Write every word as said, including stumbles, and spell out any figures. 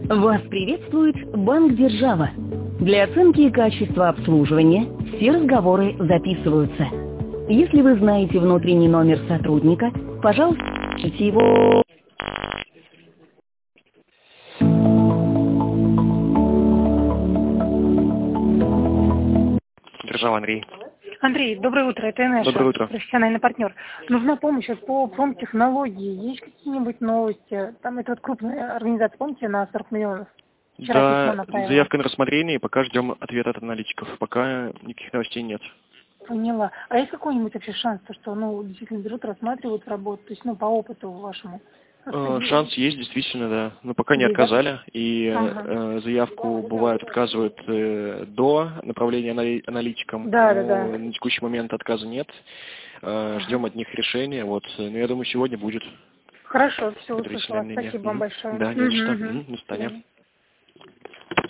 Вас приветствует Банк Держава. Для оценки качества обслуживания все разговоры записываются. Если вы знаете внутренний номер сотрудника, пожалуйста, пишите его. Держава, Андрей. Андрей, доброе утро, это Инесса, Доброе утро. профессиональный партнер. Нужна помощь по промтехнологии. Есть какие-нибудь новости? Там это вот крупная организация, помните, на сорок миллионов? Вчера Да, заявка на рассмотрение, и пока ждем ответа от аналитиков. Пока никаких новостей нет. Поняла. А есть какой-нибудь вообще шанс, что ну, действительно берут, рассматривают работу, то есть ну, по опыту вашему? Э, Шанс есть, действительно, да. Но пока не Есть, да? отказали, и Ага. э, заявку, бывает, отказывают э, до направления анали- аналитикам. Да, но да, да. на текущий момент отказа нет. Э, Ага. Ждем от них решения. Вот. Но я думаю, сегодня будет Хорошо, все услышала. предварительное мнение. Спасибо вам Мгм. большое. Да, не за что. Угу, Мгм. угу. До свидания.